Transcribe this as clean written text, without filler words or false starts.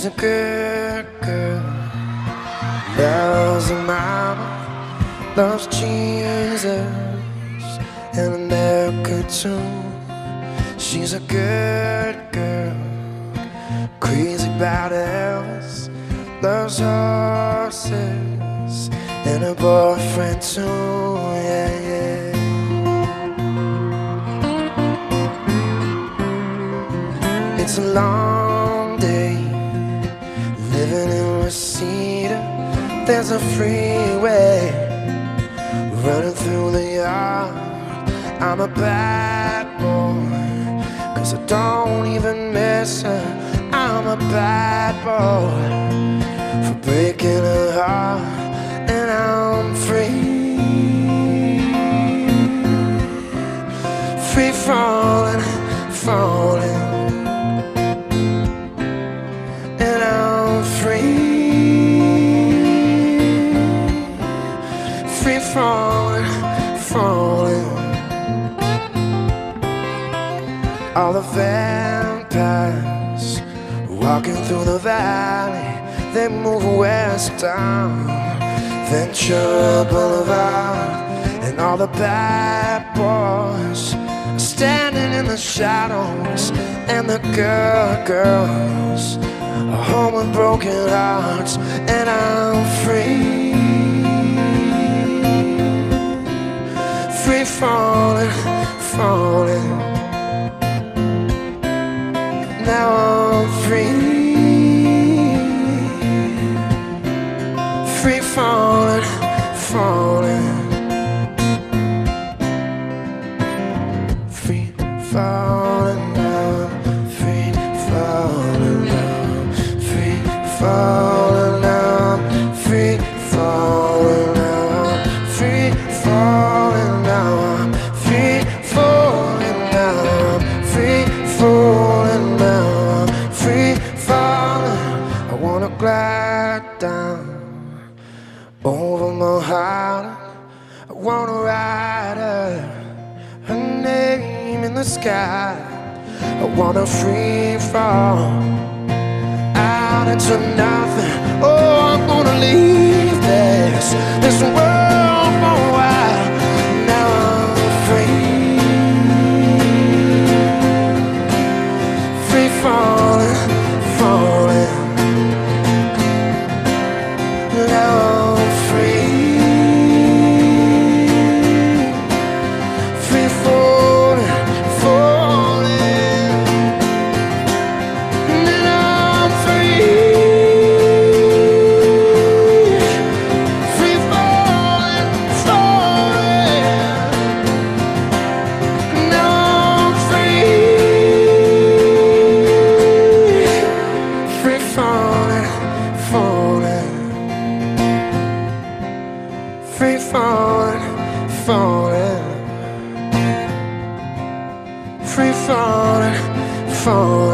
She's a good girl, loves her mama, loves Jesus and America too. She's a good girl, crazy about Elvis, loves horses and her boyfriend too, yeah, yeah. It's a long day living in Reseda. There's a freeway running through the yard. I'm a bad boy, 'cause I don't even miss her. I'm a bad boy for breaking her heart, and I'm free, free falling, falling. And I'm free, free falling, falling. All the vampires walking through the valley, they move westbound, Ventura Boulevard. And all the bad boys are standing in the shadows, and the girls are home with broken hearts. And I'm free, free falling, falling. Now I'm free, free falling, falling. Free falling now, free falling now, free falling now, free falling now, free falling now, free falling now, free falling now, free falling. I wanna glide down over my heart. I wanna ride her name in the sky. I wanna free fall out into nothing. Oh, I'm gonna leave this world for a while. Now I'm free, free falling, falling. Now I'm free, free falling, falling. And I'm free, free falling, falling. Now I'm free, free falling, falling. Free falling, falling. Free falling, falling.